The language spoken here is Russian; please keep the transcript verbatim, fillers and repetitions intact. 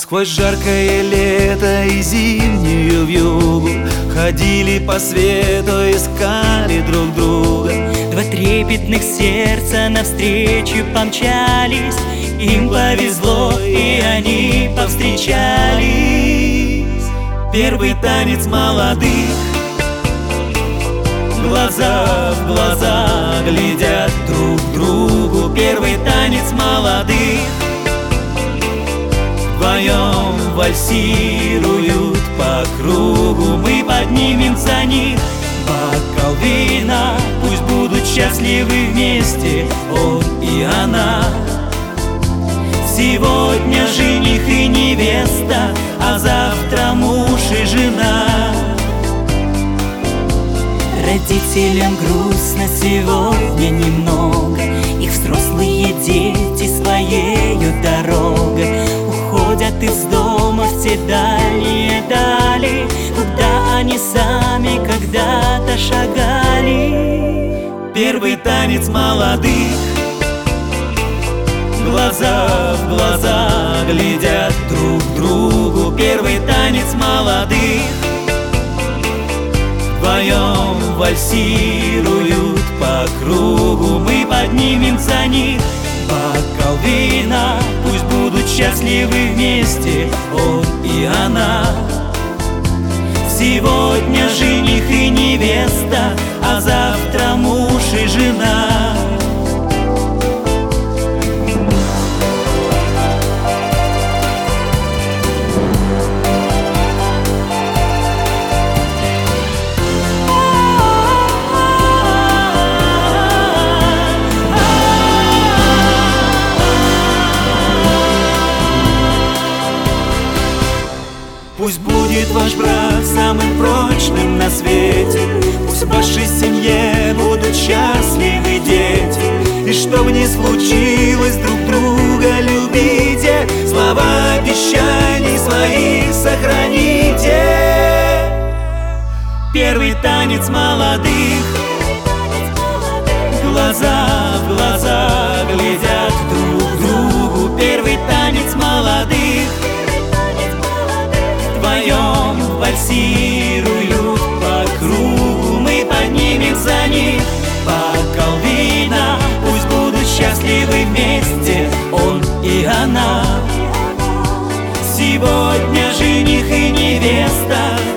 Сквозь жаркое лето и зимнюю вьюгу ходили по свету, искали друг друга. Два трепетных сердца навстречу помчались, им повезло, и они повстречались. Первый танец молодых, глаза в глаза глядят друг другу. Первый танец молодых, вдвоем вальсируют по кругу. Мы поднимем за них бокал вина, пусть будут счастливы вместе он и она. Сегодня жених и невеста, а завтра муж и жена. Родителям грустно сегодня немного, их взрослые дети своею дорогой уходят из дома в те дальние дали, куда они сами когда-то шагали. Первый танец молодых, глаза в глаза глядят друг другу. Первый танец молодых, вдвоем вальсируют по кругу. Мы поднимем за них бокал вина, пусть будут счастливы вместе он и она. Сегодня жених и невеста, а завтра муж и жена. Пусть будет ваш брак самым прочным на свете, пусть в вашей семье будут счастливы дети. И что бы ни случилось, друг друга любите, слова обещаний своих сохраните. Первый танец молодых, глаза в глаза глядят друг другу. Первый танец молодых, вдвоем вальсируют по кругу. Мы поднимем за них бокал вина, пусть будут счастливы вместе он и она. Сегодня жених и невеста,